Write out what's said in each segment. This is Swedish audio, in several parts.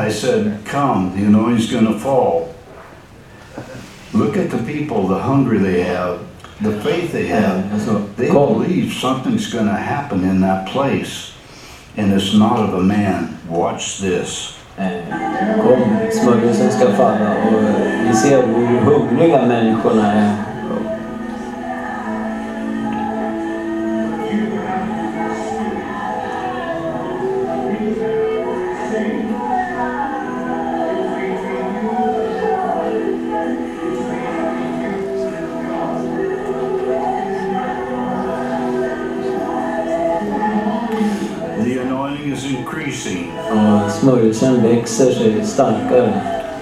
I said, come, the anointing's going to fall. Look at the people, the hunger they have, the faith they have. They believe something's going to happen in that place. And it's not of a man. Watch this. Kom, smörjelsen ska falla och vi ser hur hungriga människorna är. Och smörjelsen växer sig starkare.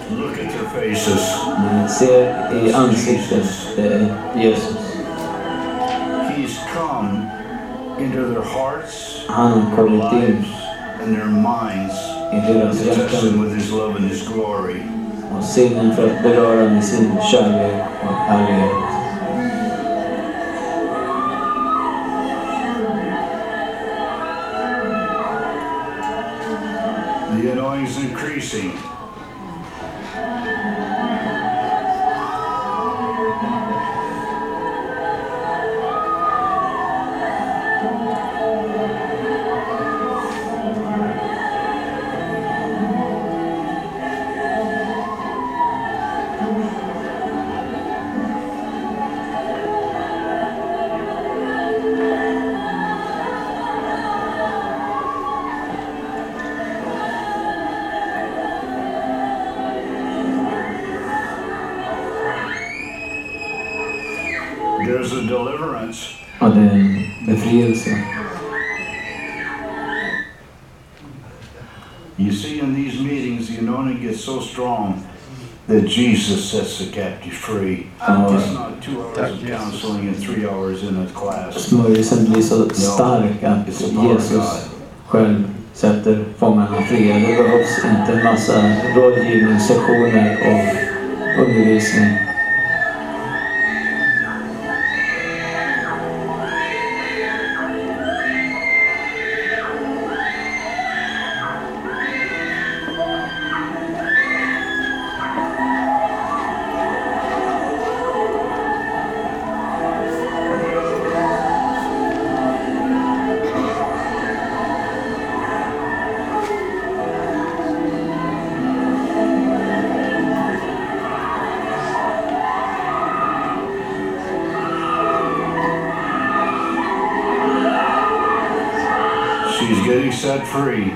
Man ser i ansiktet Jesus. Han har kommit in i deras hjärtan och sinnen för att beröra med sin kärlek och härlighet. The anointing is increasing. There's a deliverance. Och det är en befrielse. You see, in these meetings, the anointing gets so strong that Jesus sets the captive free. It's not 2 hours of counseling and 3 hours in a class. Smörjelsen blir så stark att Jesus själv sätter fångarna fria. Det behövs inte en massa rådgivningssessioner och undervisning. She's getting set free.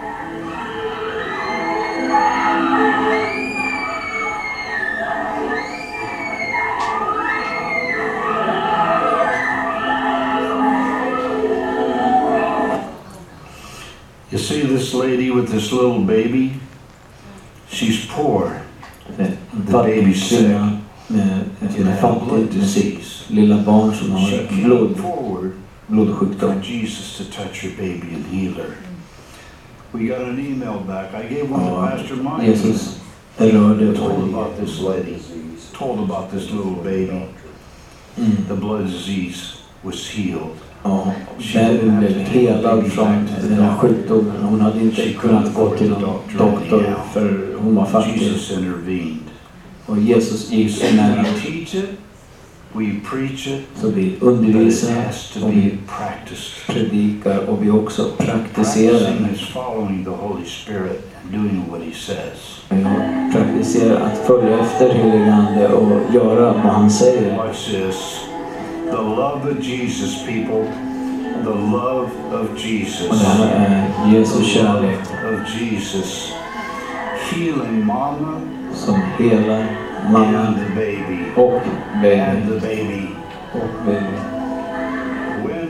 You see this lady with this little baby? She's poor. The baby's sick. Blood disease. Lilla barn som har blodsjukdom. Jesus to touch her baby and heal her. We got an email back. I gave one to Pastor Mike. Jesus told about this lady. Told about this little baby. The blood disease was healed. Ja, bebisen blev helad från den här sjukdomen. Hon hade inte kunnat gå till någon doktor för hon var fattig. Jesus intervened. Och Jesus gick emellan. Så vi undervisar och vi predikar och vi också praktiserar. Vi praktiserar att följa efter heligande och göra vad han säger. The love of Jesus, people. The love of Jesus. Och det här är Jesu kärlek. Of Jesus. Healing mama. Som helar mamma and the baby. Och baby. And the baby. Och baby. When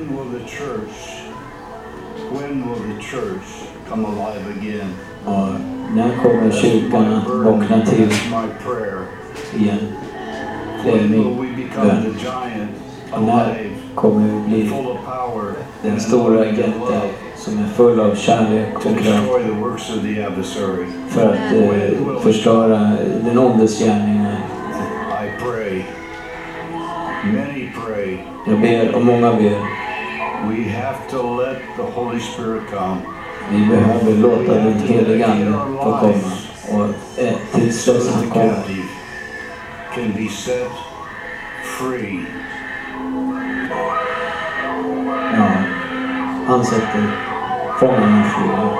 will the church come alive again? Och när kommer kyrkan att vakna till igen? Det är min bön. Och när kommer vi bli den stora jätte som är full av kärlek och kraft för att förstöra den ondes gärningar? Jag ber och många ber. Vi behöver låta den heliga Ande få komma. Och tills dess han kommer. Can be set free. Ja, han sätter fångarna fria.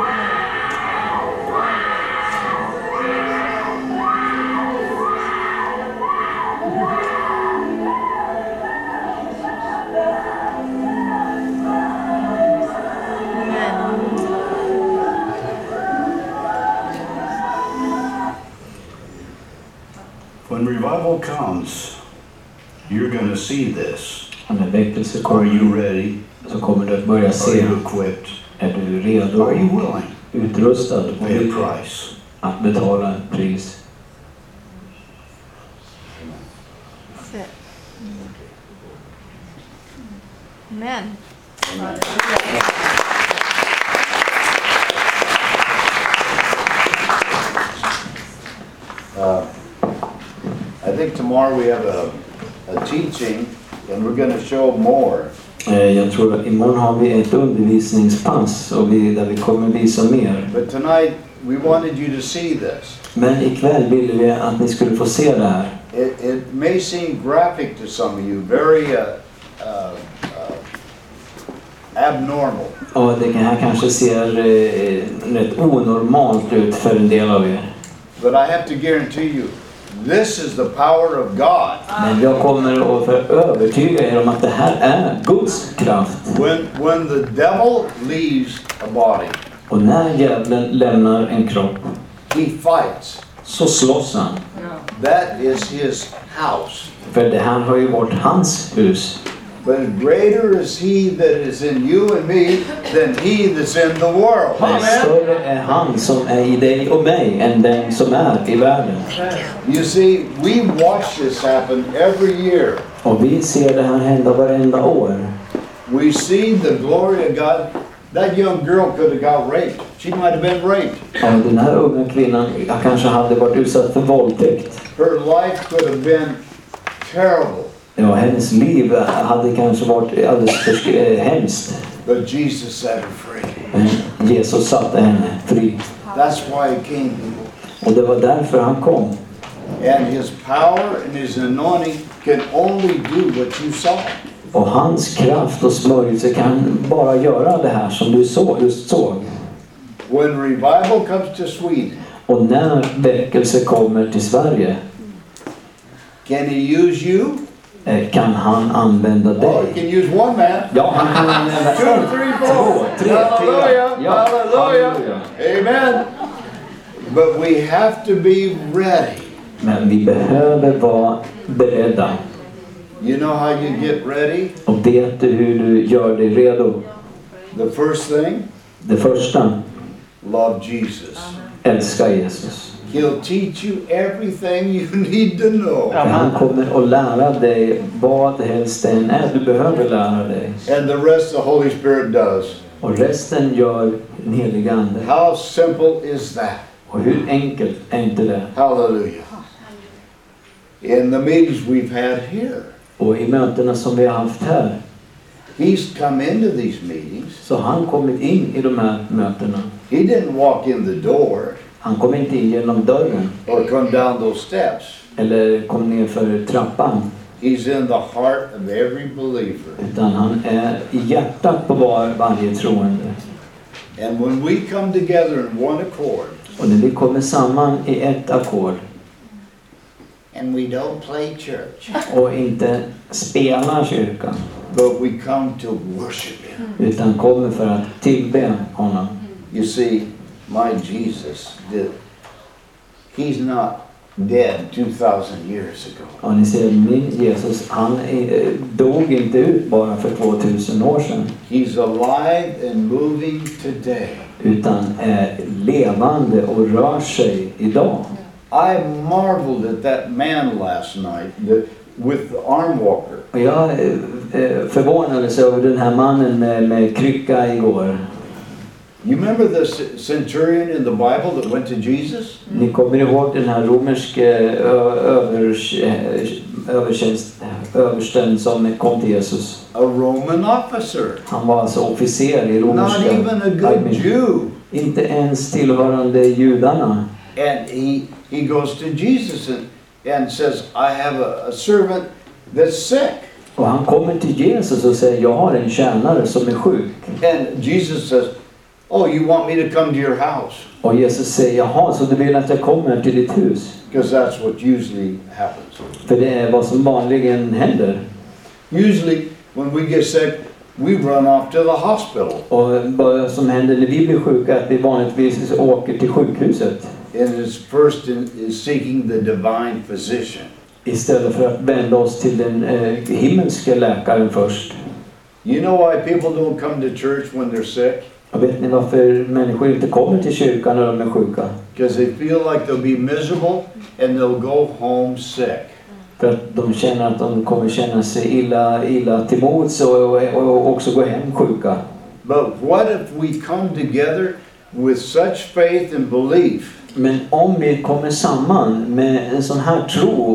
When revival comes, you're going to see this. När väckelse Are kommer, you ready? så kommer du att börja Are se. you equipped? Är du redo, Are you willing utrustad to och pay a villig price? att betala ett pris? Amen. I think tomorrow we have a teaching and we're going to show more. Jag tror att imorgon har vi ett undervisningspass och där vi kommer visa mer. But tonight we wanted you to see this. Men ikväll ville vi att ni skulle få se det här. It may seem graphic to some of you, very abnormal. Och det här kanske ser rätt onormalt ut för en del av er. But I have to guarantee you, this is the power of God. Men jag kommer att övertyga er om att det här är Guds kraft. When the devil leaves a body, Och när djävulen lämnar en kropp he fights. så slåss han. That is his house. För det här har ju varit hans hus. But greater is he that is in you and me than he that's in the world. Men Amen. större är han som är i dig och mig än den som är i världen. You see, we watch this happen every year. Och vi ser det här hända varenda år. We see the glory of God. That young girl could have got raped. She might have been raped. Ja, den här unga kvinnan kanske hade varit utsatt för våldtäkt. Her life could have been terrible. Ja, hennes liv hade kanske varit alldeles för hemskt. But Jesus set her free. Men Jesus satte henne fri. That's why he came, people. Och det var därför han kom. And his power and his anointing can only do what you saw. Och hans kraft och smörjelse kan bara göra det här som du just såg. When revival comes to Sweden, Och när väckelse kommer till Sverige can he use you? kan han använda Oh, he dig. can use one man. Ja, han kan använda 2, 3, 4. 2, 3, 4. Hallelujah. Ja, Hallelujah. halleluja. Amen. But we have to be ready. Men vi behöver vara beredda. You know how you get ready? Och vet du hur du gör dig redo? The first thing, Det första, love Jesus. älska Jesus. He'll teach you everything you need to know. För han kommer att lära dig vad helst än är du behöver lära dig. And the rest the Holy Spirit does. Och resten gör den heliga Ande. How simple is that? Och hur enkelt är inte det? Hallelujah. In the meetings we've had here, Och i mötena som vi har haft här he's come into these meetings. så har han kommit in i de här mötena. He didn't walk in the door Han kom inte in genom dörren or come down those steps. eller kom ner för trappan. He's in the heart of every believer. Utan han är i hjärtat på varje troende. And when we come together in one accord, Och när vi kommer samman i ett ackord and we don't play church, och inte spelar kyrkan but we come to worship him. utan kommer för att tillbe honom. You see, my Jesus, he's not dead 2,000 years ago. Och ni ser, min Jesus, han dog inte ut bara för 2000 år sedan. He's alive and moving today. Utan är levande och rör sig idag. I marveled at that man last night with the arm walker. Och jag förvånades över den här mannen med krycka igår. You remember the centurion in the Bible that went to Jesus? översten som kom till Jesus. A Roman officer. Han var alltså officer i Not romerska even a good armén. Jew. Inte ens tillhörande judarna. And he goes to Jesus and says, I have a servant that's sick. Och han kommer till Jesus och säger, jag har en tjänare som är sjuk. And Jesus says, oh, you want me to come to your house? Och Jesus säger, jaha, så du vill att jag kommer till ditt hus? Because that's what usually happens. För det är vad som vanligen händer. Usually when we get sick, we run off to the hospital. Och vad som händer när vi blir sjuka är att vi vanligtvis åker till sjukhuset. And it's first is seeking the divine physician. Istället för att vända oss till den himmelska läkaren först. You know why people don't come to church when they're sick? Och vet ni varför människor inte kommer till kyrkan när de är sjuka? Because they feel like they'll be miserable and they'll go home sick. För att de känner att de kommer känna sig illa till mods och också gå hem sjuka. But what if we come together with such faith and belief? Men om vi kommer samman med en sån här tro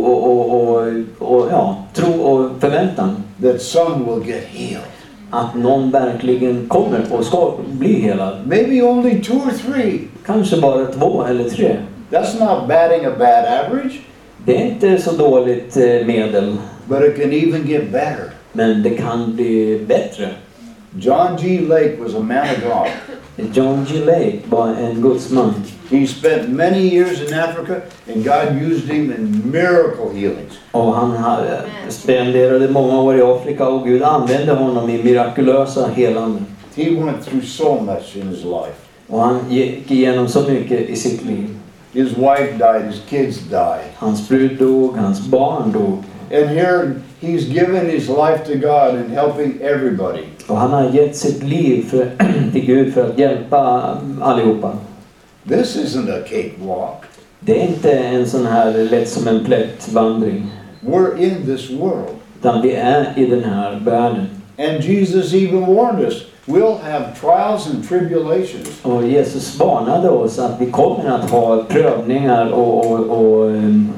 tro och förväntan. That some will get healed. Att någon verkligen kommer och ska bli helad. Maybe only 2 or 3. Kanske bara 2 eller 3. That's not batting a bad average. Det är inte så dåligt medel. But it can even get better. Men det kan bli bättre. John G. Lake was a man of God. John G. Lake var en gudsman. He spent many years in Africa and God used him in miracle healings. Och han spenderade många år i Afrika och Gud använde honom i mirakulösa helanden. He went through so much in his life. Och han gick igenom så mycket i sitt liv. His wife died, his kids died. Hans fru dog, hans barn dog. And here he's given his life to God and helping everybody. Och han har gett sitt liv till Gud för att hjälpa allihopa. This isn't a cakewalk. Det är inte en sån här lätt som en plätt vandring. We're in this world. Utan vi är i den här världen. And Jesus even warned us, we'll have trials and tribulations. Och Jesus varnade oss att vi kommer att ha prövningar och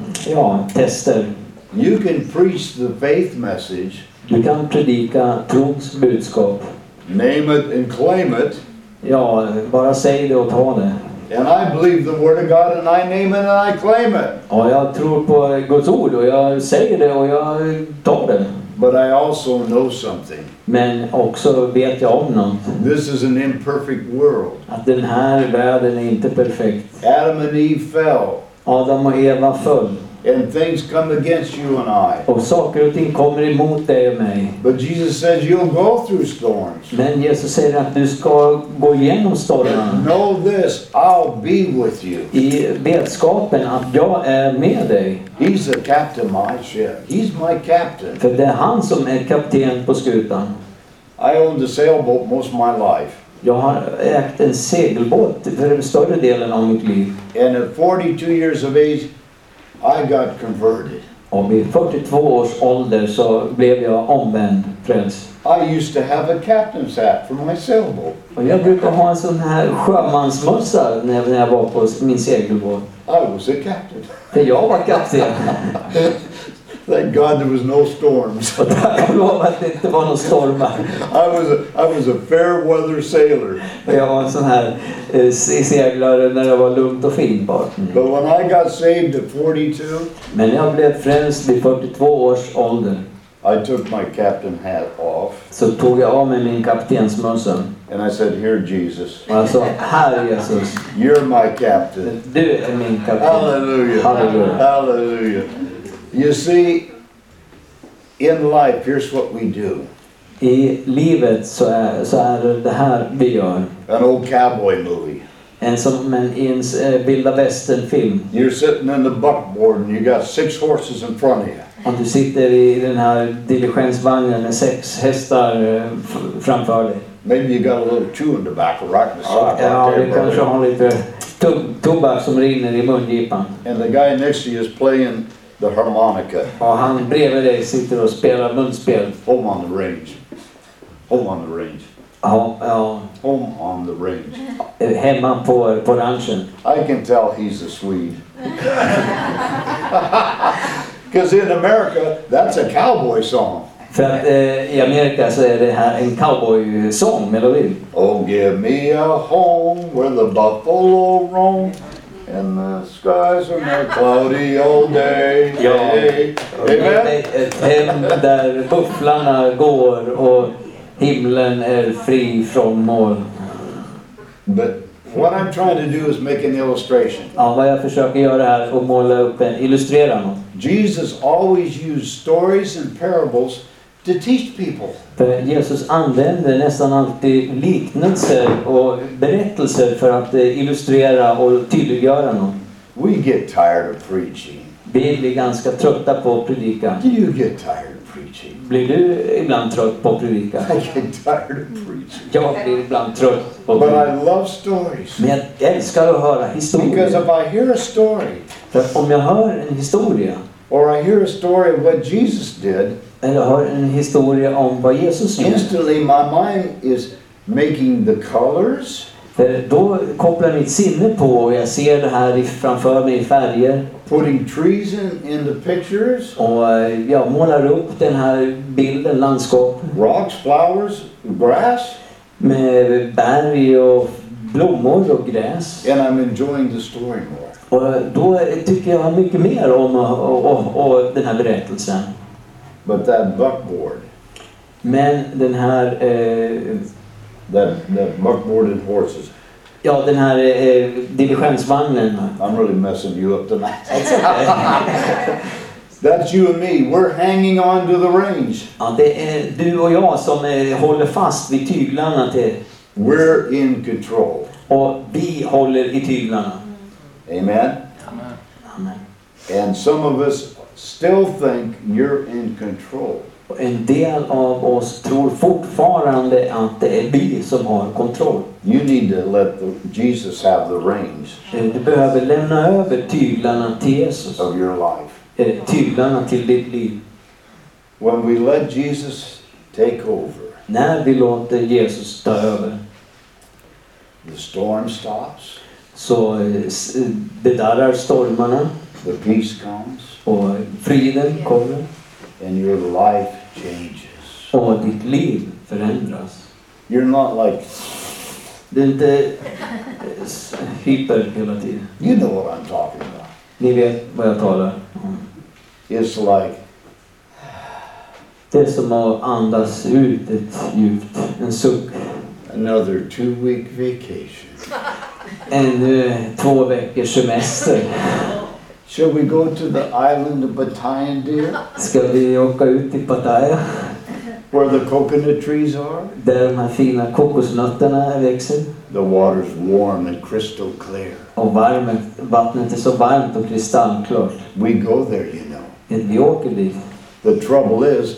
tester. You can preach the faith message. Du kan predika trons budskap. Name it and claim it. Ja, bara säg det och ta det. And I believe the word of God and I name it and I claim it. Ja, jag tror på Guds ord och jag säger det och jag tar det. But I also know something. Men också vet jag om något. This is an imperfect world. Att den här världen är inte perfekt. Adam and Eve fell. Adam och Eva föll. And things come against you and I. Och saker och ting kommer emot dig och mig. But Jesus says you'll go through storms. Men Jesus säger att du ska gå igenom stormarna. Know this, I'll be with you. I vetskapen att jag är med dig. He's the captain of my ship. He's my captain. För det är han som är kapten på skutan. I owned a sailboat most of my life. Jag har ägt en segelbåt för större delen av mitt liv. And at 42 years of age, I got converted. Och vid 42 års ålder så blev jag omvänd frälst. I used to have a captain's hat for my sailboat. Och jag brukar ha en sån här sjömansmössa när jag var på min segelbåt. I was a captain. För jag var kapten. Thank God there was no storms. Och tack och lov att det inte var någon stormar. I was a fair weather sailor. Jag var en sån här seglare när det var lugnt och fint bara. But when I got saved at 42, Men jag blev frälst vid 42 års ålder. I took my captain hat off. Så tog jag av mig min kaptensmössa. And I said, here Jesus. Och jag sa, här Jesus. You're my captain. Du är min kapten. Hallelujah. Halleluja. Hallelujah. You see, in life, here's what we do. I livet så är det här vi gör. An old cowboy movie. I en vilda västern-film. You're sitting in the buckboard and you got 6 horses in front of you. Om du sitter i den här diligensvagnen med 6 hästar framför dig. Maybe you got a little chewing tobacco right in the side. Ja, right du there, kanske har lite tobak som rinner i mungipan. and the guy next to you is playing the harmonica. Och han bredvid dig sitter och spelar munspel. Home on the range. Home on the range. Ja, Home on the range. hemma på ranchen. I can tell he's a Swede. Because in America, that's a cowboy song. För att i Amerika så är det här en cowboy-sång, melodi. Oh, give me a home where the buffalo roam and the skies are not cloudy all day. Ja. Amen. Ett hem där bufflarna går och himlen är fri från moln. But what I'm trying to do is make an illustration. Ja, vad jag försöker göra här är att måla upp illustrera något. Jesus always used stories and parables to teach people. För Jesus använder nästan alltid liknelser och berättelser för att illustrera och tydliggöra något. We get tired of preaching. Vi blir ganska trötta på att predika. Do you get tired of preaching? Blir du ibland trött på att predika? I get tired of preaching. Jag blir ibland trött på att But predika. I love stories. Men jag älskar att höra Because historier. if I hear a story, För om jag hör en historia, or I hear a story of what Jesus did, eller hör en historia om vad Jesus gjorde, instantly my mind is making the colors, för då kopplar mitt sinne på och jag ser det här framför mig i färger. putting trees in the pictures, Och jag målar upp den här bilden, landskap, rocks, flowers, grass, med berg och blommor och gräs. and I'm enjoying the story more. Och då tycker jag mycket mer om och den här berättelsen. But that buckboard, Men den här, that buckboarded horses, ja, den här diligensvagnen. I'm really messing you up tonight. That's you and me. We're hanging on to the reins. Ja, det är du och jag som håller fast vid tyglarna till. We're in control. Och vi håller i tyglarna. Amen? Amen. And some of us still think you're in control. Och en del av oss tror fortfarande att det är vi som har kontroll. You need to let Jesus have the reins Du behöver lämna över tyglarna till Jesus. of your life. Tyglarna till ditt liv. When we let Jesus take over, När vi låter Jesus ta över, the storm stops, så bedarrar stormarna the peace comes, och friden kommer and your life changes. och ditt liv förändras. You're not like, Det är inte hyper hela tiden. you know what I'm talking about. Ni vet vad jag talar om. It's like, Det är som att andas ut ett djupt, en suck. another 2-week vacation. Ännu 2 veckors semester. Shall we go to the island of Batayan, dear? Ska vi åka ut till Pattaya, Where the coconut trees are? där de här fina kokosnötterna växer. The water's warm and crystal clear. Och vattnet är så varmt och kristallklart. We go there, you know. Vi åker dit. The trouble is,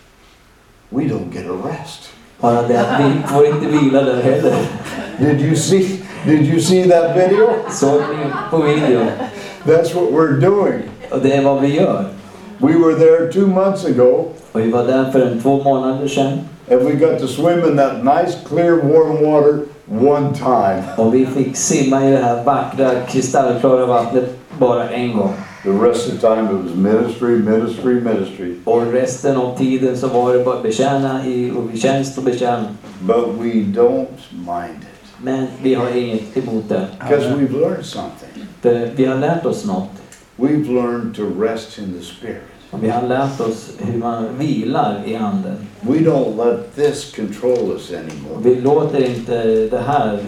we don't get a rest. Bara det att vi får inte vila där heller. Did you see that video? Såg ni på video? That's what we're doing. Och det är vad vi gör. We were there 2 months ago, Och vi var där för 2 månader sedan. and we got to swim in that nice, clear, warm water one time. Och vi fick simma i det här vackra, kristallklara vattnet bara en gång. The rest of the time it was ministry, ministry, ministry. Och resten av tiden så var det bara betjäna och tjänst och betjäna. But we don't mind it. Men vi har inget emot det. Because we've learned something. För vi har lärt oss något. We've learned to rest in the Spirit. Och vi har lärt oss hur man vilar i anden. We don't let this control us anymore. Vi låter inte det här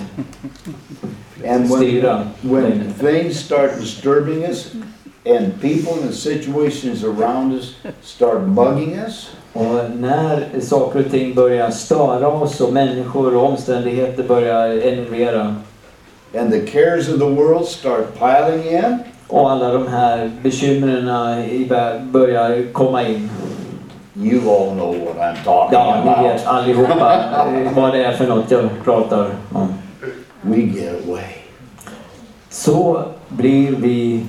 And styra. when things start disturbing us, and people and situations around us start bugging us, Och när saker och ting börjar störa oss och människor och omständigheter börjar enervera, and the cares of the world start piling in, och alla de här bekymren börjar komma in. you all know what I'm talking Ja, ni vet about. allihopa vad det är för något jag pratar om. We get away. Så blir vi,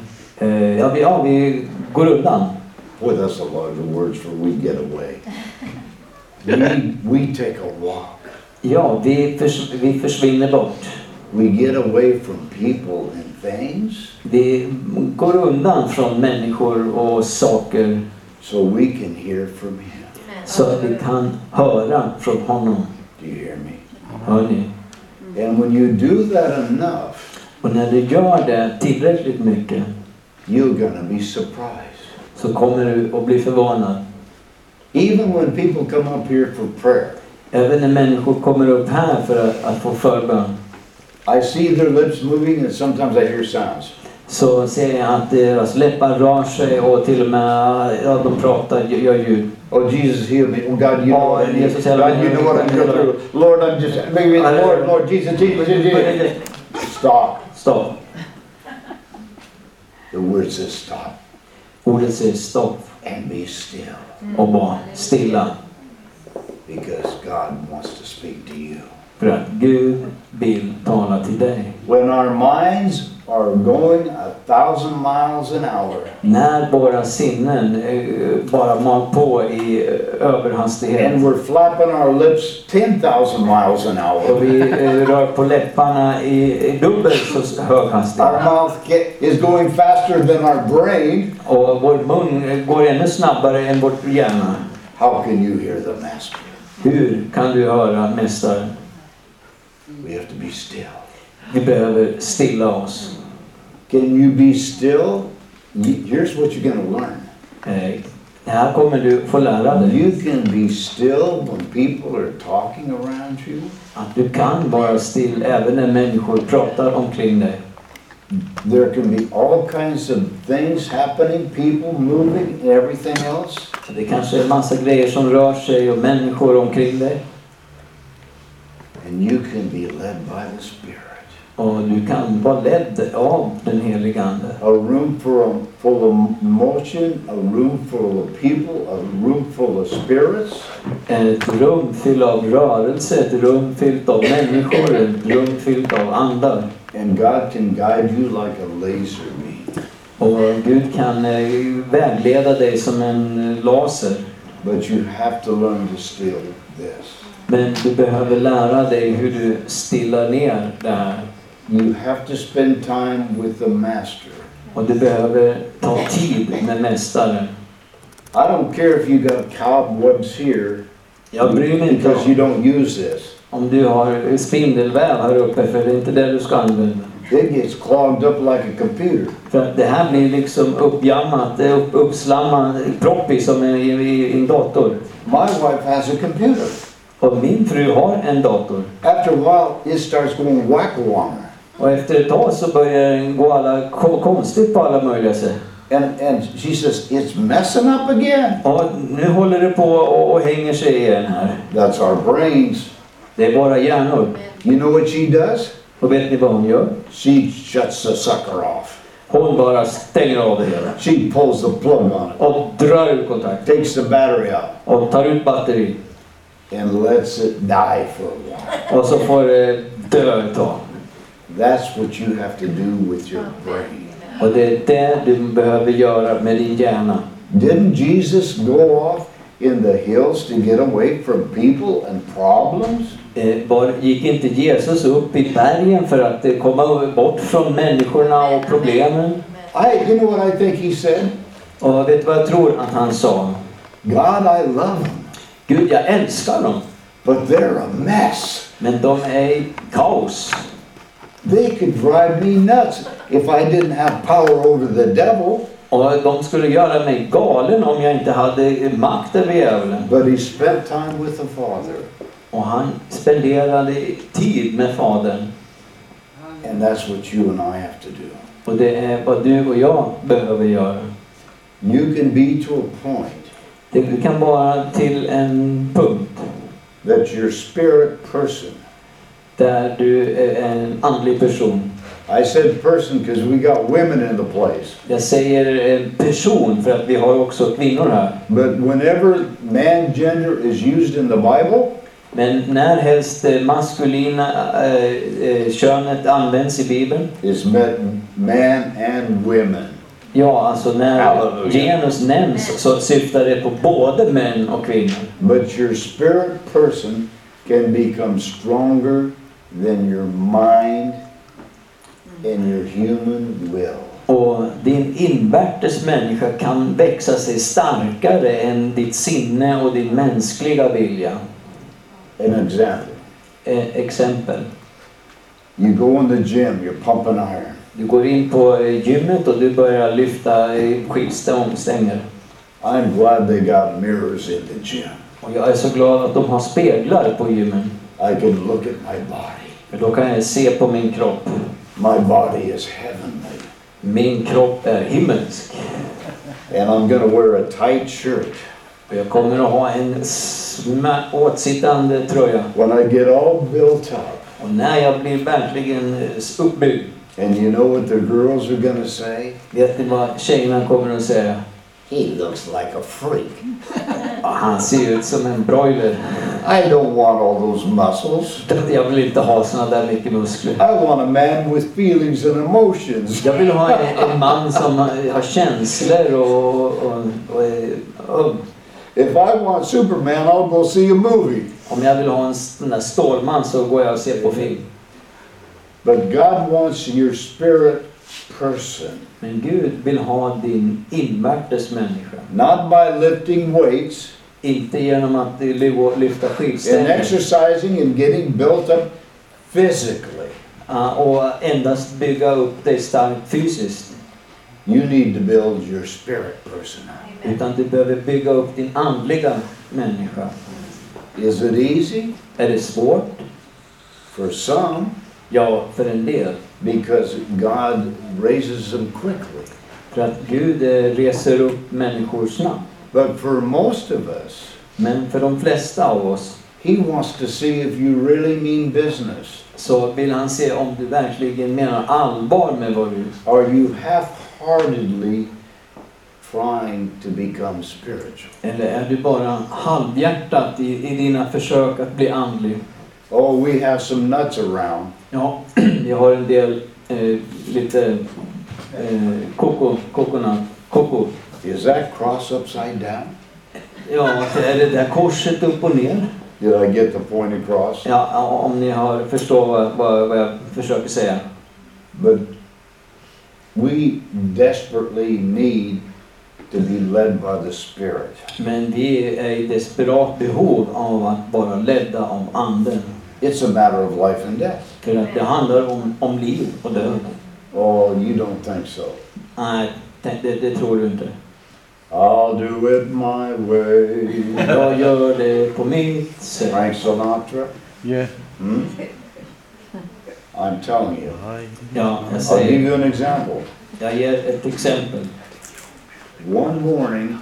vi går undan. Boy, that's a lot of words for we get away. We take a walk. Ja, vi försvinner bort. We get away from people and things. Vi går undan från människor och saker So we can hear from him. så att vi kan höra från honom. Do you hear me? Hör ni? And when you do that enough, Och när du gör det tillräckligt mycket you're gonna be surprised. så kommer du att bli förvånad. Even when people come up here for prayer, Även när människor kommer upp här för att få förbön, I see their lips moving and sometimes I hear sounds. så ser jag att deras läppar rör sig och till och med de pratar, gör ljud. Oh, Jesus, heal me. Oh, God, you know what I need. Jesus, God, you know what I'm going through. Lord, I'm just, maybe, Lord, Jesus, Jesus. Stop. Stopp. The word says stop Ordet säger stopp and be still och var stilla. because God wants to speak to you. För att Gud vill tala till dig. When our minds are going 1,000 miles an hour, När våra sinnen bara mal på i överhastighet and we're flapping our lips 10,000 miles an hour, och vi rör på läpparna i dubbelt så hög our hastighet mouth is going faster than our brain, och vår mun går ännu snabbare än vår hjärna. how can you hear the Master? Hur kan du höra mästaren? We have to be still. Vi behöver stilla oss. Can you be still? Here's what you're going to learn. Här kommer du få lära dig You can be still when people are talking around you. att du kan vara still även när människor pratar omkring dig. There can be all kinds of things happening, people moving, and everything else. Det kanske är en massa grejer som rör sig och människor omkring dig. And you can be led by the Spirit. Och du kan vara ledd av den helige Ande. A room full of motion, a room full of people, a room full of spirits. Ett rum fyllt av rörelse, ett rum fyllt av människor, ett rum fyllt av andar. And God can guide you like a laser beam. Och Gud kan vägleda dig som en laser. But you have to learn to still this. Men du behöver lära dig hur du stillar ner det här. You have to spend time with the Master. Och du behöver ta tid med mästaren. I don't care if you got cobwebs here Jag bryr mig inte because you don't use this. om du har spindelväv här uppe, för det är inte det du ska använda. It gets clogged up like a computer. För att det här blir liksom uppjammat, uppslammat, proppig som i en dator. My wife has a computer. Och min fru har en dator. After a while, it starts going whack-a-wong. Och efter ett tag så börjar den gå alla konstigt på alla möjliga sätt. And she says, it's messing up again. Och nu håller det på och hänger sig igen här. That's our brains. Det är bara hjärnor. You know what she does? Och vet ni vad hon gör? She shuts the sucker off. Hon bara stänger av det hela. She pulls the plug on it. Och drar ur kontakt. Takes the battery out. Och tar ut batteri. And lets it die for a while. Och så får det dö ett tag. That's what you have to do with your brain. Och det är det du behöver göra med din hjärna. Didn't Jesus go off in the hills to get away from people and problems? Gick inte Jesus upp i bergen för att komma bort från människorna och problemen? You know what I think he said? Och vet du vad jag tror att han sa? God, I love them, Gud, jag älskar dem. but they're a mess. Men de är kaos. They could drive me nuts if I didn't have power over the devil. Och de skulle göra mig galen om jag inte hade makt över djävulen. But he spent time with the Father. Och han spenderade tid med Fadern. And that's what you and I have to do. Och det är vad du och jag behöver göra. You can be to a point Det kan vara till en punkt that your spirit person. där du är en andlig person. I said person because we got women in the place. Jag säger person för att vi har också kvinnor här. But whenever man gender is used in the Bible, Men när helst maskulina könet används i Bibeln. it's meant man and women. Ja, alltså när Hallelujah. genus nämns så syftar det på både män och kvinnor. But your spirit person can become stronger then your mind and your human will. Och din invärtes människa kan växa sig starkare än ditt sinne och din mänskliga vilja. An example. Exempel. You go in the gym, you're pumping iron. Du går in på gymmet och du börjar lyfta skivstångstänger. I'm glad they got mirrors in the gym. Och jag är så glad att de har speglar på gymmen. I can look at my body. För då kan jag se på min kropp. My body is heavenly. Min kropp är himmelsk. And I'm going to wear a tight shirt. Och jag kommer att ha en åtsittande tröja. When I get all built up. Och när jag blir verkligen uppbyggd. And you know what the girls are going to say? Vet ni vad tjejerna kommer att säga? He looks like a freak. Han ser ut som en broiler. I don't want all those muscles. Jag vill inte ha såna där mycket muskler. I want a man with feelings and emotions. Jag vill ha en man som har känslor och If I want Superman, I'll go see a movie. om jag vill ha en sån där Stålman så går jag och ser på film. But God wants your spirit person. Men Gud vill ha din invärtes människa. Not by lifting weights Inte genom att lyfta and skivstänger. exercising and getting built up physically. Och endast bygga upp dig starkt fysiskt. You need to build your spirit person. Utan du behöver bygga upp din andliga människa. Is it easy? Är det svårt? For some, Ja, för en del. because God raises them quickly. För att Gud reser upp människor snabbt. But for most of us, Men för de flesta av oss He wants to see if you really mean business. så vill han se om du verkligen menar allvar med vad du... Are you half-heartedly trying to become spiritual? Eller är du bara halvhjärtat i dina försök att bli andlig? Oh, we have some nuts around. Ja, jag har en del lite kokor. Is that cross upside down? Ja, är det där korset upp och ner? Did I get the point across? Ja, om ni förstår vad jag försöker säga. But we desperately need to be led by the Spirit. Men vi är i desperat behov av att vara ledda av anden. It's a matter of life and death. För att det handlar om liv och död. Oh, you don't think so. Nej, det tror du inte. I'll do it my way. Jag gör det på mitt sätt. Frank Sinatra? Yeah. Hmm? I'm telling you. Ja, jag I'll give säger. you an example. Jag ger ett exempel. One morning,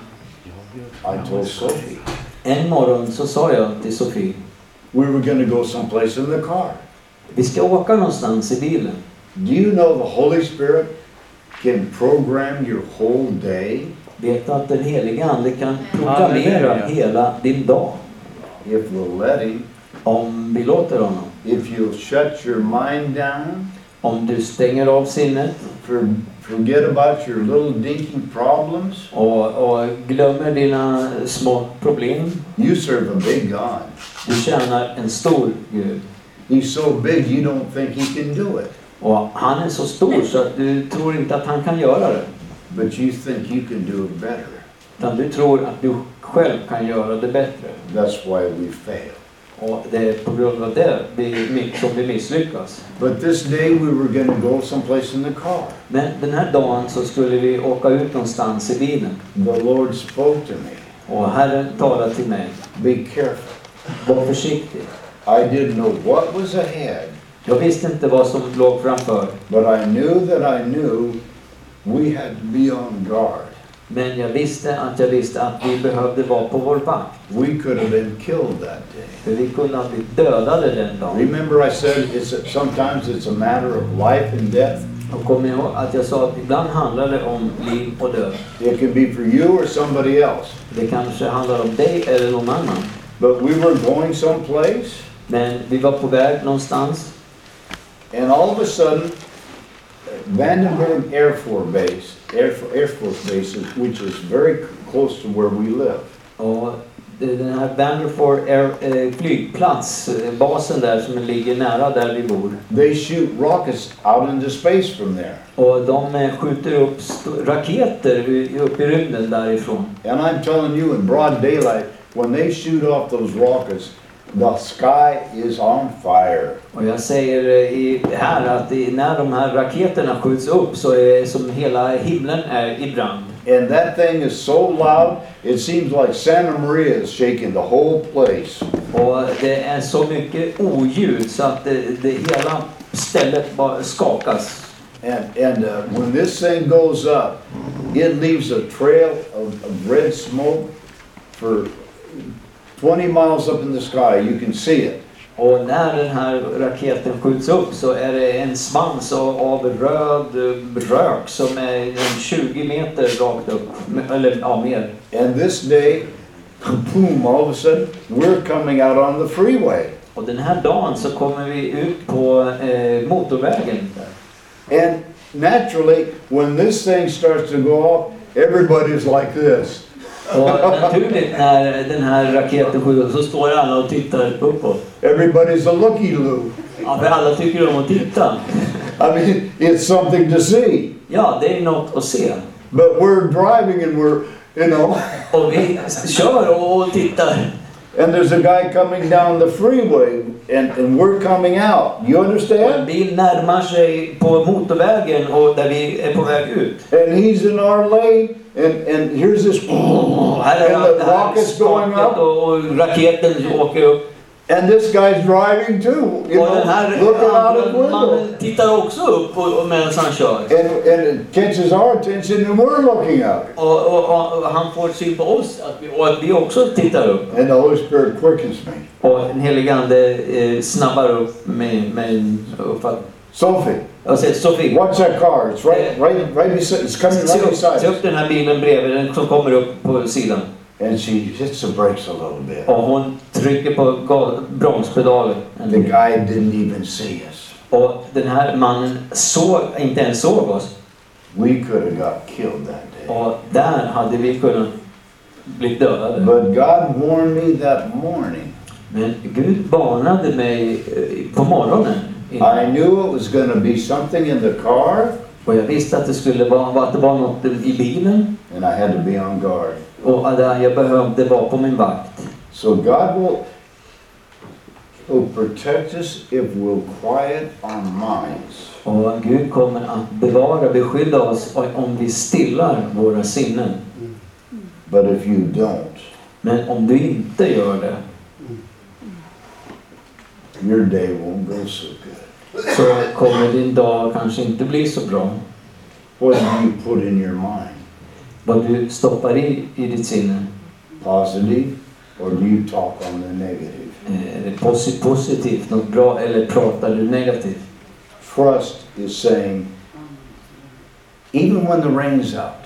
I told Sophie, En morgon så sa jag till Sofie. we were going to go someplace in the car. Vi ska åka någonstans i bilen. Do you know the Holy Spirit can program your whole day Vet du att den heliga ande kan programmera hela din dag? if we'll let Him? Om vi låter honom. If you'll shut your mind down, Om du stänger av sinnet forget about your little dinky problems. och glömmer dina små problem. You serve a big God. Du tjänar en stor Gud. He's so big you don't think He can do it. Och han är så stor så att du tror inte att han kan göra det. But you think you can do it better. Utan du tror att du själv kan göra det bättre. That's why we fail. Och det är på grund av det som vi misslyckas. But this day we were going to go someplace in the car. Men den här dagen så skulle vi åka ut någonstans i bilen. The Lord spoke to me. Och Herren talade till mig. Be careful. Var försiktig. I didn't know what was ahead, Jag visste inte vad som låg framför. but I knew we had to be on guard. Men jag visste att vi behövde vara på vår vakt. We could have been killed that day. För vi kunde ha blivit dödade den dagen. Remember I said sometimes it's a matter of life and death. Och kom ihåg att jag sa att ibland handlar det om liv och död. It can be for you or somebody else. Det kanske handlar om dig eller någon annan. But we were going someplace, Men vi var på väg någonstans. and all of a sudden, Vandenberg Air Force Base, which is very close to where we live. Och den här Vanderford flygplats, basen där som ligger nära där vi bor. They shoot rockets out into space from there. Och de skjuter upp raketer upp i rymden därifrån. And I'm telling you, in broad daylight, when they shoot off those rockets, the sky is on fire. Och jag säger här att när de här raketerna skjuts upp så är som hela himlen är i brand. And that thing is so loud, it seems like Santa Maria is shaking the whole place. Och det är så mycket oljud så att det hela stället bara skakas. And when this thing goes up, it leaves a trail of red smoke for 20 miles up in the sky. You can see it. Och när den här raketen skjuts upp så är det en svans av röd rök som är 20 meter rakt upp, eller ja, mer. And this day, boom, all of a sudden, we're coming out on the freeway. Och den här dagen så kommer vi ut på motorvägen. And naturally, when this thing starts to go off, everybody's like this. Och naturligt när den här raketen skjuts så står alla och tittar uppåt. Everybody's a looky-loo. Ja, för alla tycker om att titta. I mean, it's something to see. Ja, det är något att se. But we're driving and we're, you know. Och vi kör och tittar. And there's a guy coming down the freeway and we're coming out. You Och en understand? bil närmar sig på motorvägen och där vi är på väg ut. And he's in our lane and here's this Och här är and the det här rockets going skaket up. och raketen åker upp. And this guy's driving too, you Och den här know, looking out the window. mannen tittar också upp medan han kör. And it catches our attention and we're looking out. Och han får syn på oss och att vi också tittar upp. And the Holy Spirit quickens me. Och en helig ande snabbar upp med uppfattning. Sophie, Jag säger Sofie, watch that car. It's right beside, it's coming right beside se us. upp den här bilen bredvid, den som kommer upp på sidan. And she hits the brakes a little bit. Och hon trycker på bromspedalen. The guy didn't even see us. Och den här mannen inte ens såg oss. We could have got killed that day. Och där hade vi kunnat bli dödade. But God warned me that morning. Men Gud varnade mig på morgonen. I knew it was going to be something in the car. Och jag visste att det var något i bilen. And I had to be on guard. Och att jag behövde vara på min vakt. So God will protect us if we'll quiet our minds. Och Gud kommer att beskydda oss om vi stillar våra sinnen. But if you don't, Men om du inte gör det, your day won't go so good. så kommer din dag kanske inte bli så bra. What do you put in your mind? Vad du stoppar i ditt sinne. Positive, or do you talk on the negative? Är det positivt, något bra, eller pratar du negativt? Trust is saying, even when the rain's out,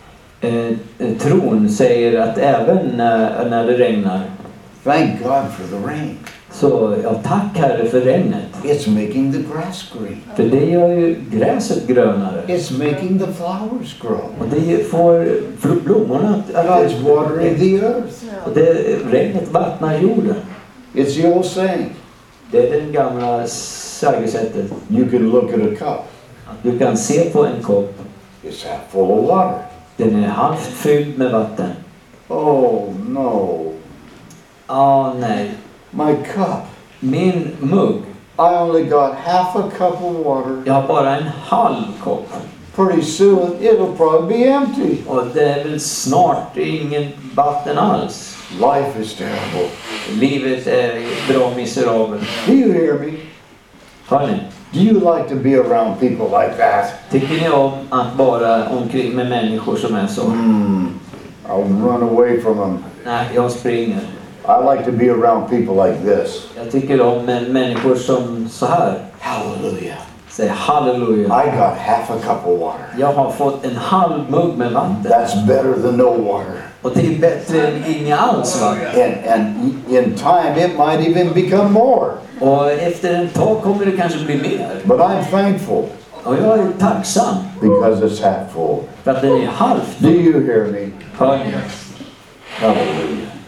Tron säger att även när det regnar, thank God for the rain. så tack Herre för regnet. It's making the grass green. För det gör ju gräset grönare. It's making the flowers grow. Och det får blommorna God's watering the earth. och regnet vattnar jorden. It's the old saying. Det är den gamla sägelsättet. You can look at a cup. Att du kan se på en kopp. It's half full of water. Den är halvt fylld med vatten. Oh no. Nej. My cup. Min mugg. I only got half a cup of water. Jag har bara en halv kopp. Pretty soon it'll probably be empty. Och det är väl snart ingen vatten alls. Life is terrible. Livet är bra miserabelt. Do you hear me? Hör ni? Do you like to be around people like that? Tycker ni om att vara omkring med människor som är så? I'll run away from them. Nej, jag springer. I like to be around people like this. Jag tycker om människor som så här. Hallelujah. Säg halleluja. I got half a cup of water. Jag har fått en halv mugg med vatten. That's better than no water. Och det är bättre än inget alls vatten. And in time it might even become more. Och efter en tag kommer det kanske bli mer. But I'm thankful Och jag är tacksam. because it's half full. För att den är halvt. Do you hear me? Hör ni? Hallelujah.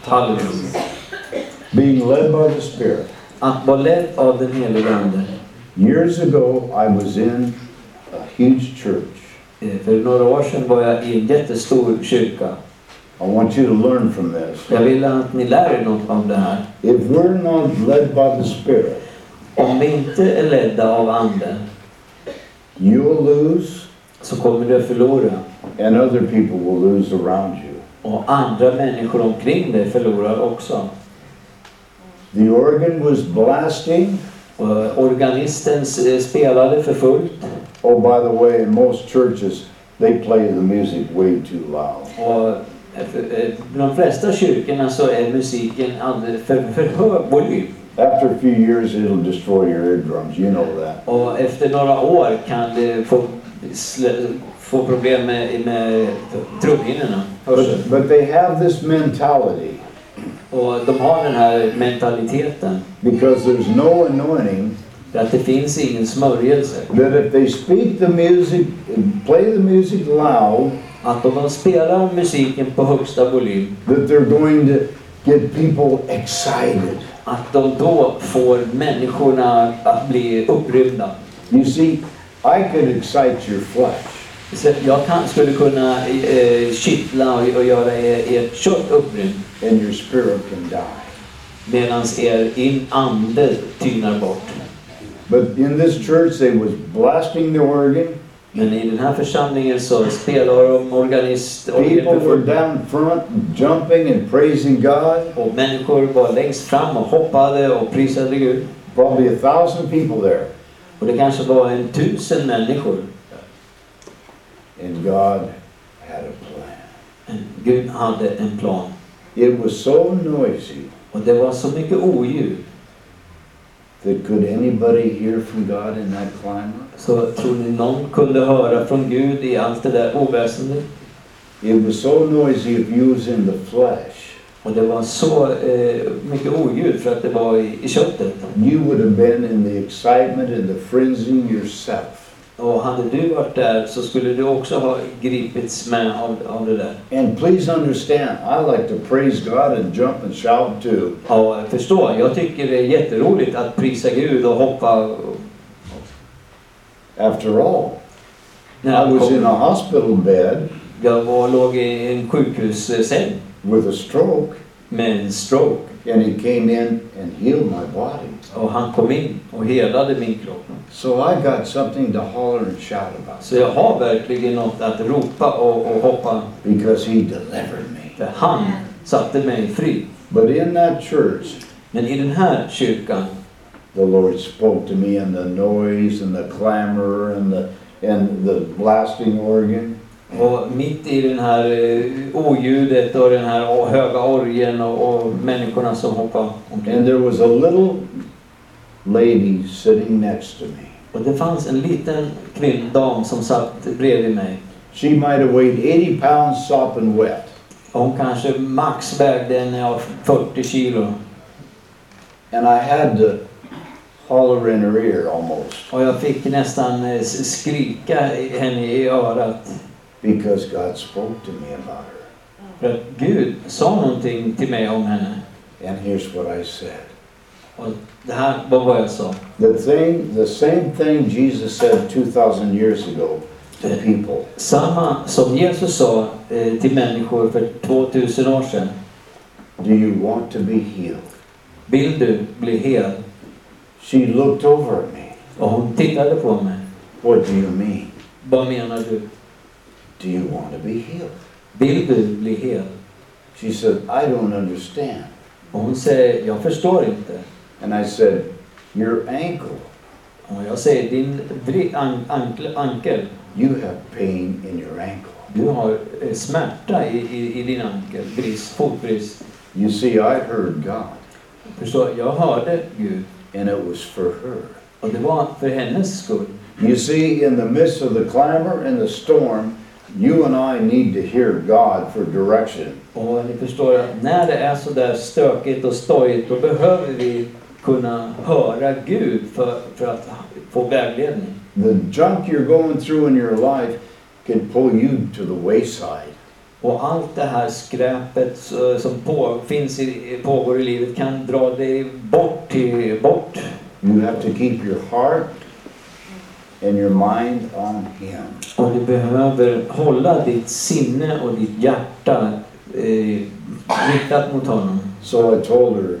Halleluja. Being led by the Spirit. Att vara ledd av den helige Ande. Years ago, I was in a huge church. För några år sedan var jag i en jättestor kyrka. I want you to learn from this. Jag vill att ni lär er något om det här. If we're not led by the Spirit, Om vi inte är ledda av Anden, you'll lose, så kommer du att förlora. and other people will lose around you. Och andra människor omkring dig förlorar också. The organ was blasting. Och organisten spelade för fullt. Oh, by the way, in most churches, they play the music way too loud. Och de flesta kyrkorna så är musiken alldeles för hög volym. After a few years, it'll destroy your eardrums. You know that. Och efter några år kan det få problem med trumhinnorna. But they have this mentality. Och de har den här mentaliteten. Because there's no anointing. Att det finns ingen smörjelse. That if they speak the music, play the music loud. Att om de spelar musiken på högsta volym. That they're going to get people excited. Att de då får människorna att bli upprymda. You see, I could excite your flesh. Så jag skulle kunna kittla och göra ert kött upprymd. And your spirit can die. Medan ande tynar bort. But in this church they was blasting the organ. Men i den här församlingen så spelar de People were down front jumping and praising God. Och människor var längst fram och hoppade och prisade Gud. Probably 1,000 people there. Och det kanske var 1000 människor. And God had a plan. Gud hade en plan. It was so noisy. Och det var så mycket oljud. That could anybody hear from God in that climate? Så tror ni någon kunde höra från Gud i allt det där oväsendet? It was so noisy if you was in the flesh. Och det var så mycket oljud för att det var i köttet. You would have been in the excitement and the frenzy yourself. Och hade du varit där så skulle du också ha gripits med av det där. And please understand, I like to praise God and jump and shout too. Ja, förstå. Jag tycker det är jätteroligt att prisa Gud och hoppa. After all, I was in a hospital bed. Jag låg i en sjukhussäng. With a stroke. Med en stroke. And he came in and healed my body. Och han kom in och helade min kropp. So I got something to holler and shout about. Så jag har verkligen något att ropa och hoppa. Because he delivered me. För han satte mig fri. But in that church. Men i den här kyrkan. The Lord spoke to me in the noise and the clamor and the blasting organ. Och mitt i den här oljudet och den här höga orgeln och människorna som hoppade omkring. And there was a little lady sitting next to me. Och det fanns en liten kvinndam som satt bredvid mig. She might have weighed 80 pounds sopping wet. Hon kanske max vägde 40 kilo. And I had to holler in her ear almost. Och jag fick nästan skrika henne i örat. Because God spoke to me about her. För att Gud sa någonting till mig om henne. And here's what I said. Och det här var vad jag sa. The same thing Jesus said 2,000 years ago to people. Samma som Jesus sa till människor för 2000 år sedan. Do you want to be healed? Vill du bli hel? She looked over at me. Och hon tittade på mig. What do you mean? Vad menar du? Do you want to be healed? Vill du bli hel? She said, I don't understand. Och hon säger, jag förstår inte. And I said, your ankle. Och jag säger, din ankel. You have pain in your ankle. Du har smärta i din ankel, fotbrist. You see, I heard God. Förstår, jag hörde Gud. And it was for her. Och det var för hennes skull. You see, in the midst of the clamor and the storm, you and I need to hear God for direction. Och ni förstår att när det är så där stökigt och stojigt, då behöver vi kunna höra Gud för att få vägledning. The junk you're going through in your life can pull you to the wayside. Och allt det här skräpet som pågår i livet kan dra dig bort. You have to keep your heart and your mind on Him. Och du behöver hålla ditt sinne och ditt hjärta riktat mot honom. So I told her,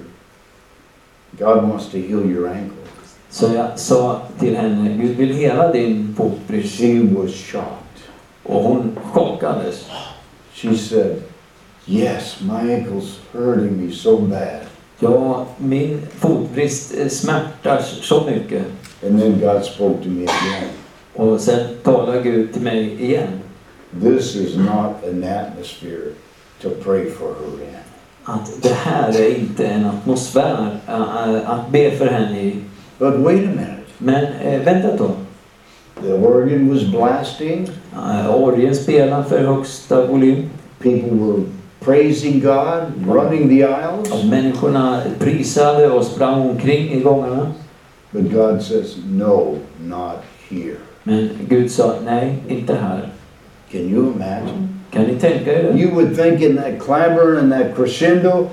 God wants to heal your ankle. Så jag sa till henne, Gud vill hela din fotbrist. She was shocked. Och hon chockades. She said, yes, my ankle's hurting me so bad. Ja, min fotbrist smärtar så mycket. And then God spoke to me again. Och sen talar Gud till mig igen. This is not an atmosphere to pray for her in. Att det här är inte en atmosfär att be för henne i. But wait a minute. Men vänta då. The organ was blasting. Orgeln spelar för högsta volym. People were praising God, running the aisles. Och människorna prisade och sprang omkring i gångarna. But God says, no, not here. Men Gud sa, nej, inte här. Can you imagine? Kan ni tänka er det? You would think in that clamor and that crescendo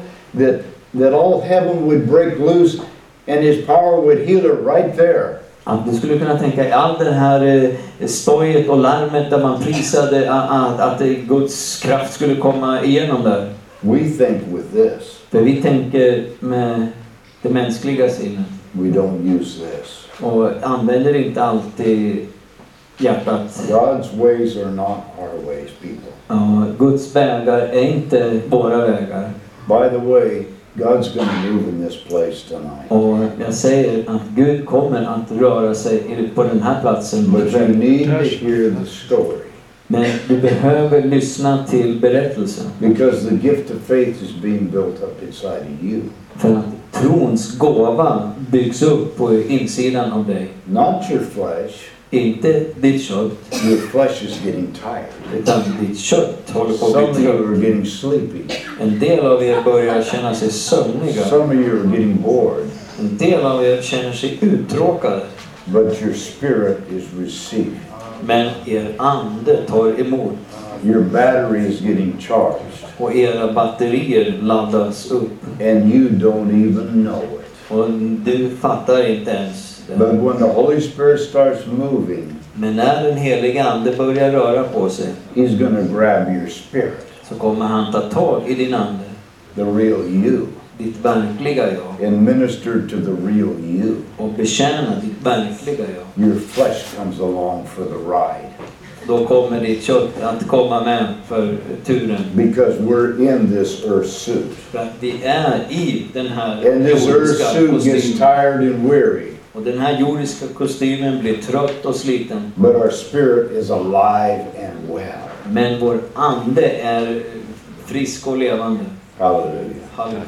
that all heaven would break loose and His power would heal her right there. Att du skulle kunna tänka i all det här stojet och larmet där man prisade att Guds kraft skulle komma igenom där. We think with this. För vi tänker med det mänskliga sinnet. We don't use this. Och använder inte alltid hjärtat. God's ways are not our ways, people. Ja, Guds vägar är inte våra vägar. By the way, God's going to move in this place tonight. Och jag säger att Gud kommer att röra sig på den här platsen. But you need to hear the story. Men du behöver lyssna till berättelsen. Because the gift of faith is being built up inside of you. För att trons gåva byggs upp på insidan av dig. Not your flesh. Inte ditt kött. Your flesh is getting tired. Utan ditt kött håller på Some att of bli you trött. are getting sleepy. En del av er börjar känna sig sömniga. Some of you are getting bored. En del av er känner sig uttråkade. But your spirit is receiving. Men er ande tar emot. Your battery is getting charged. Och era batterier laddas upp. And you don't even know it. Och du fattar inte ens det. But when the Holy Spirit starts moving, Men när den heliga ande börjar röra på sig, He's going to grab your spirit. så kommer han ta tag i din ande. The real you. Ditt verkliga jag. And minister to the real you. Och betjäna ditt verkliga jag. Your flesh comes along for the ride. Då kommer ditt kött att komma med för turen. Because we're in this earth suit. För att vi är i den här And this earth jordiska suit gets kostymen. tired and weary. Och den här jordiska kostymen blir trött och sliten. But our spirit is alive and well. Men vår ande är frisk och levande. Hallelujah. Halleluja.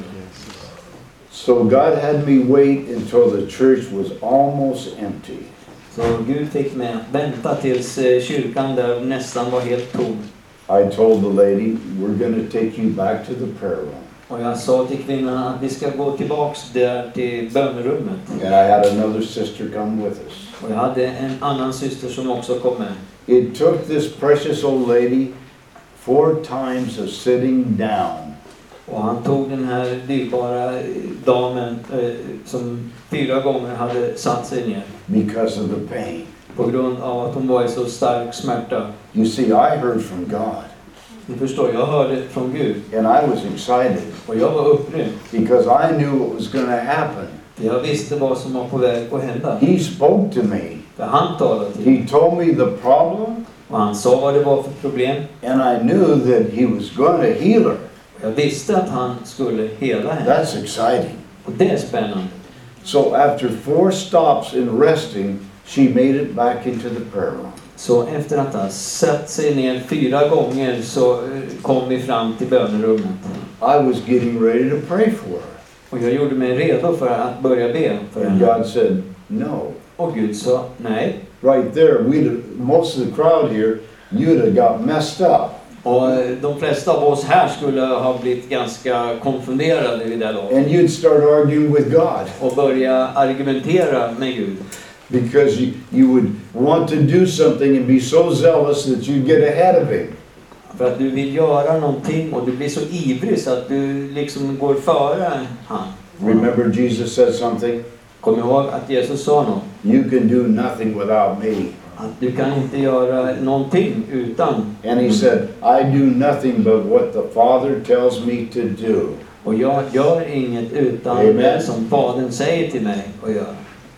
So God had me wait until the church was almost empty. Så Gud fick mig att vänta tills kyrkan där nästan var helt tom. I told the lady, we're going to take you back to the prayer room. Och jag sa till kvinnan att vi ska gå tillbaks där till bönerummet. And I had another sister come with us. Och jag hade en annan syster som också kom med. It took this precious old lady 4 times of sitting down. Och han tog den här dyrbara damen som 4 gånger hade satt sig ner. Because of the pain. På grund av att hon var i så stark smärta. You see, I heard from God. Ni förstår, jag hörde från Gud. And I was excited. Och jag var upprymd. Because I knew what was going to happen. För jag visste vad som var på väg att hända. He spoke to me. För han talade till mig. He told me the problem. Och han sa vad det var för problem. And I knew that he was going to heal her. Jag visste att han skulle hela henne. That's exciting. Och det är spännande. So after 4 stops in resting, she made it back into the prayer room. Så efter att ha satt sig ner 4 gånger så kom vi fram till bönerummet. I was getting ready to pray for her. Och jag gjorde mig redo för att börja be för And henne. God said, no. Och Gud sa nej. Right there, most of the crowd here, you'd have got messed up. Och de flesta av oss här skulle ha blivit ganska konfunderade vid det laget. And you'd start arguing with God. Och börja argumentera med Gud. Because you would want to do something and be so zealous that you'd get ahead of him. För att du vill göra någonting och du blir så ivrig så att du liksom går före han. Remember Jesus said something? Kom ihåg att Jesus sa något. You can do nothing without me. Att du kan inte göra någonting utan. And he said, I do nothing but what the Father tells me to do. Och jag gör inget utan det som Fadern säger till mig att göra.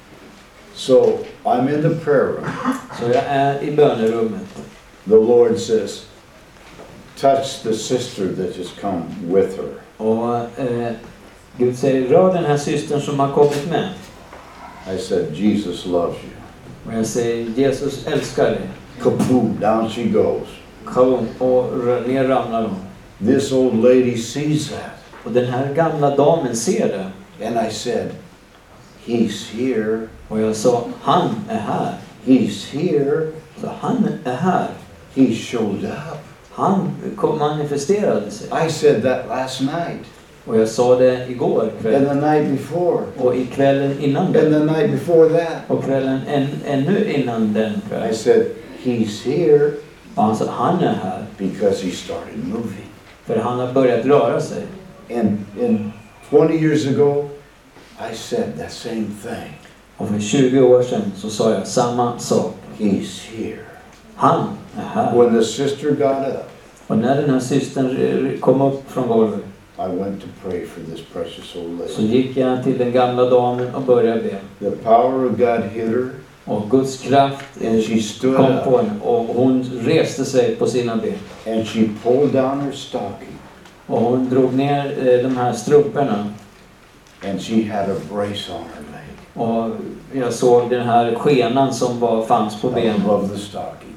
So I'm in the prayer room. Så jag är i bönerummet. The Lord says, touch the sister that has come with her. Och Gud säger, rör den här systern som har kommit med. I said, Jesus loves you. Och jag säger, Jesus älskar dig. Kaboom, down she goes. Kaboom, och ner ramlar hon. This old lady sees that. Och den här gamla damen ser det. And I said, he's here. Och jag sa, han är här. He's here. Så han är här. He showed up. Han manifesterade sig. I said that last night. Och jag sa det igår kväll. And the night before. Och i kvällen innan And den. the night before that. Och kvällen ännu innan den kvällen. I said, he's here. Och han sa, han är här. Because he started moving. För han har börjat röra sig. And 20 years ago, I said that same thing. Och för 20 år sedan så sa jag samma sak. He's here. Han är här. When the sister got up, Och när den här systern kom upp från golvet I went to pray for this precious old så lady. gick jag till den gamla damen och började be. The power of God hit her, Och Guds kraft and she stood kom up, på henne. Och hon reste sig på sina ben. and she pulled down her stocking, Och hon drog ner de här strumporna. and she had a brace on her leg, Och jag såg den här skenan som fanns på benen above the stocking.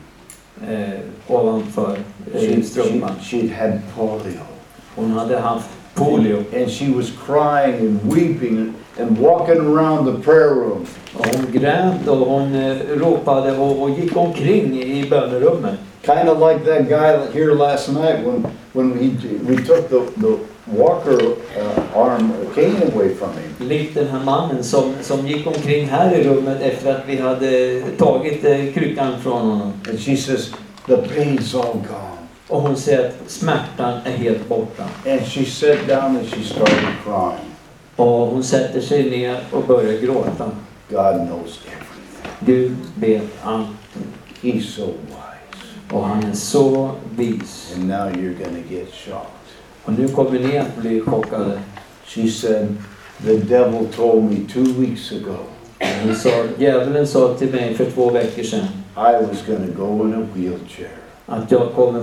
ovanför strumpan. She'd had polio, Hon hade haft polio. and she was crying and weeping and walking around the prayer room. Och hon grät och hon ropade och gick omkring i bönerummet. Kind of like that guy here last night when we took the walker arm cane away from him. Likt den här mannen som gick omkring här i rummet efter att vi hade tagit kryckan från honom. And she says, the pain's all gone. Och hon säger att smärtan är helt borta. And she sat down and she started crying. Och hon sätter sig ner och börjar gråta. God knows everything. Gud vet allt. He's so wise. Och han är så vis. And now you're going to get shocked. Och nu kommer ni att bli chockade. She said, the devil told me 2 weeks ago Hon sa, djävulen sa till mig för 2 veckor sedan I was going to go in a wheelchair. att jag kommer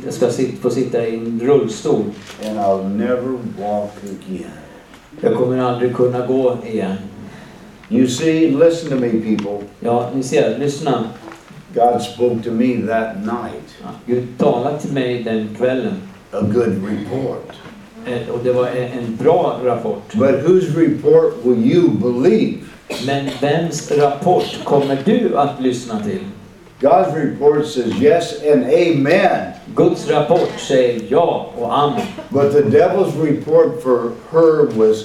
få sitta i en rullstol. And I'll never walk again. Jag kommer aldrig kunna gå igen. You see, listen to me, people. Ja, ni ser, lyssna. God spoke to me that night. Gud talade till mig den kvällen. A good report. Och det var en bra rapport. But whose report will you believe? Men vems rapport kommer du att lyssna till? God's report says yes and amen. Guds rapport säger ja och amen. But the devil's report for her was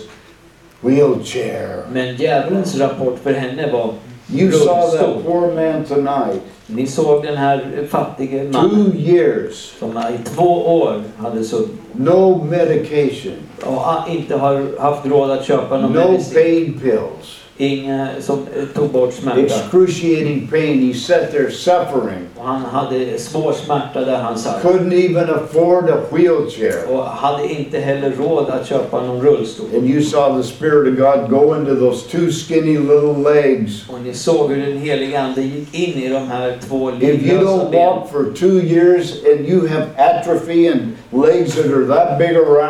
wheelchair. Men djävulens rapport för henne var You saw rullstol. that poor man tonight. Ni såg den här fattige 2 mannen years. som i 2 år hade suttit No medication. och inte har haft råd att köpa någon No medicin. pain pills. Inga som tog bort smärta. Excruciating pain. He sat there suffering. Och han hade svår smärta där han satt. Couldn't even afford a wheelchair. Och hade inte heller råd att köpa någon rullstol. And you saw the Spirit of God go into those 2 skinny little legs. Och ni såg hur den heliga ande gick in i de här 2 If you livlösa don't benen. walk for 2 years and you have atrophy and legs that are that big around,